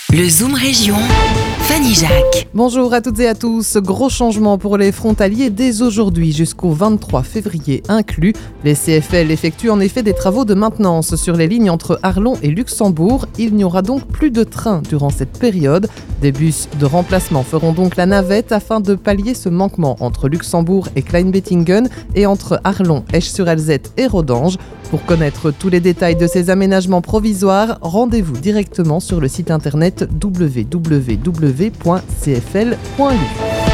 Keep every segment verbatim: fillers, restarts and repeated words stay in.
Le Zoom Région, Fanny Jacques. Bonjour à toutes et à tous. Gros changement pour les frontaliers dès aujourd'hui jusqu'au vingt-trois février inclus. Les C F L effectuent en effet des travaux de maintenance sur les lignes entre Arlon et Luxembourg. Il n'y aura donc plus de trains durant cette période. Des bus de remplacement feront donc la navette afin de pallier ce manquement entre Luxembourg et Kleinbettingen et entre Arlon, Esch-sur-Alzette et Rodange. Pour connaître tous les détails de ces aménagements provisoires, rendez-vous directement sur le site internet w w w point c f l point l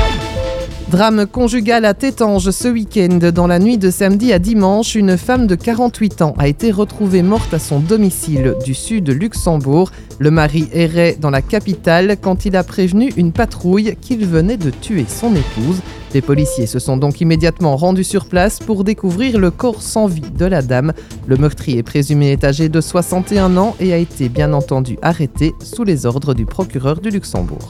u. Drame conjugal à Tétange ce week-end. Dans la nuit de samedi à dimanche, une femme de quarante-huit ans a été retrouvée morte à son domicile du sud de Luxembourg. Le mari errait dans la capitale quand il a prévenu une patrouille qu'il venait de tuer son épouse. Les policiers se sont donc immédiatement rendus sur place pour découvrir le corps sans vie de la dame. Le meurtrier présumé est âgé de soixante et un ans et a été bien entendu arrêté sous les ordres du procureur du Luxembourg.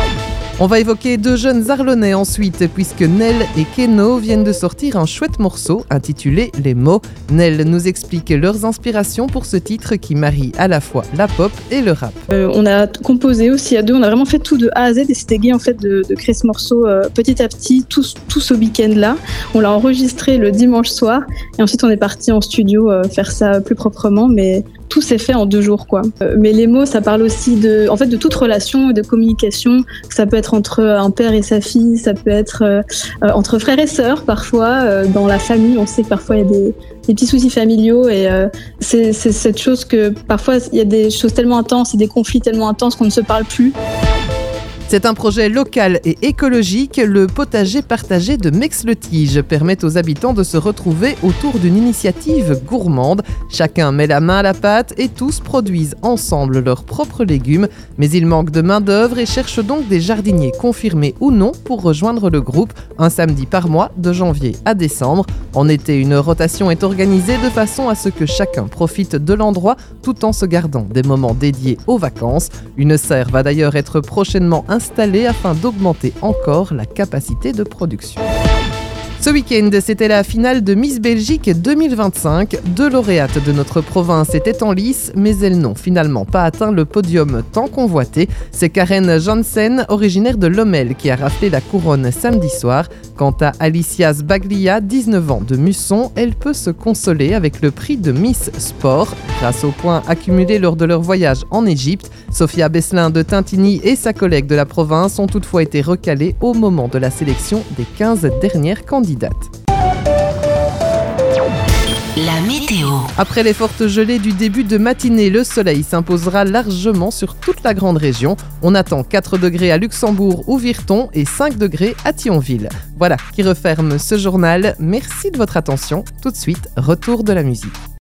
On va évoquer deux jeunes Arlonnais ensuite, puisque Nel et Keno viennent de sortir un chouette morceau intitulé Les mots. Nel nous explique leurs inspirations pour ce titre qui marie à la fois la pop et le rap. Euh, on a composé aussi à deux, on a vraiment fait tout de A à Z et c'était gai en fait de, de créer ce morceau euh, petit à petit, tout, tout ce week-end-là. On l'a enregistré le dimanche soir et ensuite on est parti en studio euh, faire ça plus proprement, mais tout s'est fait en deux jours, quoi. Euh, mais les mots, ça parle aussi de, en fait, de toute relation et de communication. Ça peut être entre un père et sa fille, ça peut être euh, euh, entre frères et sœurs, parfois, euh, dans la famille. On sait que parfois il y a des, des petits soucis familiaux et euh, c'est, c'est cette chose que parfois il y a des choses tellement intenses et des conflits tellement intenses qu'on ne se parle plus. C'est un projet local et écologique. Le potager partagé de Mex-le-Tige permet aux habitants de se retrouver autour d'une initiative gourmande. Chacun met la main à la pâte et tous produisent ensemble leurs propres légumes. Mais il manque de main-d'œuvre et cherche donc des jardiniers confirmés ou non pour rejoindre le groupe un samedi par mois de janvier à décembre. En été, une rotation est organisée de façon à ce que chacun profite de l'endroit tout en se gardant des moments dédiés aux vacances. Une serre va d'ailleurs être prochainement installée afin d'augmenter encore la capacité de production. Ce week-end, c'était la finale de Miss Belgique deux mille vingt-cinq. Deux lauréates de notre province étaient en lice, mais elles n'ont finalement pas atteint le podium tant convoité. C'est Karen Janssen, originaire de Lommel, qui a raflé la couronne samedi soir. Quant à Alicia Sbaglia, dix-neuf ans de Musson, elle peut se consoler avec le prix de Miss Sport. Grâce aux points accumulés lors de leur voyage en Égypte, Sophia Besselin de Tintigny et sa collègue de la province ont toutefois été recalées au moment de la sélection des quinze dernières candidates. La météo. Après les fortes gelées du début de matinée, le soleil s'imposera largement sur toute la grande région. On attend quatre degrés à Luxembourg ou Virton et cinq degrés à Thionville. Voilà qui referme ce journal. Merci de votre attention. Tout de suite, retour de la musique.